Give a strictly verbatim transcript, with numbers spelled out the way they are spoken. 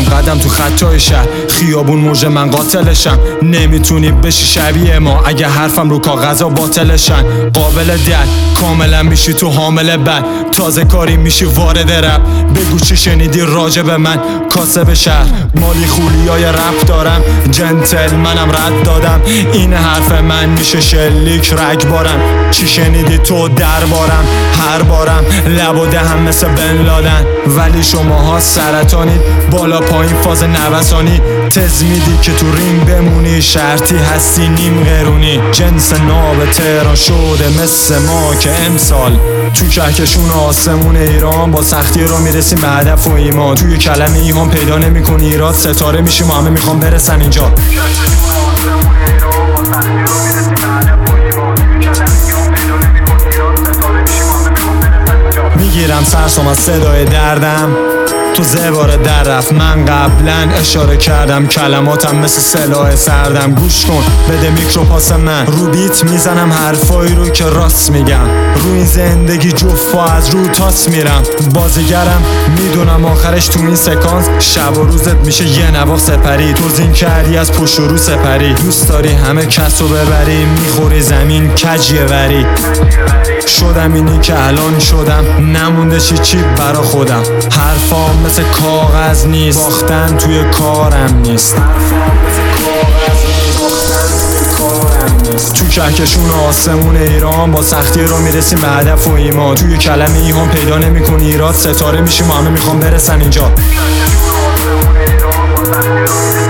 میزنم قدم تو خطای شهر، خیابون موج من قاتلشم. نمیتونی بشی شبیه ما اگه حرفم رو کاغذا باطلشن. قابل درک کاملا میشی تو حامل بد، تازه کاری میشی وارد رپ. بگو چی شنیدی راجع به من، کاسب شهر مالی خولیای رپ دارم. جنتل منم رد دادم، این حرف من میشه شلیک رگبارم. چی شنیدی تو دربارم، هر بارم لب و دهم مثل بن لادن. ولی شماها سرطانید، بالا پایین فاز نوسانی. تز میدی که تو رینگ بمونی، شرطی هستی نیم قرونی. جنس ناب تهران شده مثل ما که امسال تو کهکشون آسمون ایران با سختی رو میرسیم به هدف و ایمان. توی کلمه ایمان پیدا نمی کنی ایراد، ستاره میشیم و همه میخوام برسن اینجا. میگیرم سرسام از صدای دردم، تو زباره در رفت. من قبلا اشاره کردم کلماتم مثل سلاح سردم. گوش کن بده میکرو پاس من، رو بیت میزنم حرفایی رو که راست میگم. رو این زندگی جفا از رو تاس میرم. بازیگرم میدونم آخرش تو این سکانس شب و روزت میشه یه نواخ سپری. تو زین کردی از پشت و رو سپری، دوست داری همه کس رو ببری، میخوری زمین کجیه وری. شدم اینی که الان شدم، نمونده چی چی برا خودم. حرفام مثل کاغذ نیست، باختن توی کارم نیست. تو کهکشون آسمون ایران با سختی رو میرسیم به هدف و ایمان. توی کلمه ایمان پیدا نمی کنی ایراد، ستاره میشیم و همه میخوام برسن اینجا.